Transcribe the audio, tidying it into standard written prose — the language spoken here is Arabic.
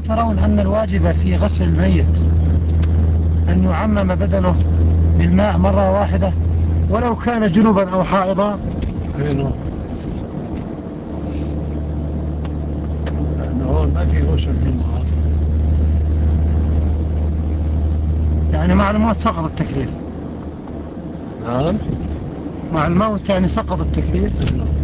ترون أن الواجب في غسل الميت أن يعمم بدنه بالماء مرة واحدة ولو كان جنبا أو حائضا؟ لأنه هون ما في غسل في النهار. يعني مع الموت سقط التكليف؟ نعم. مع الموت يعني سقط التكليف؟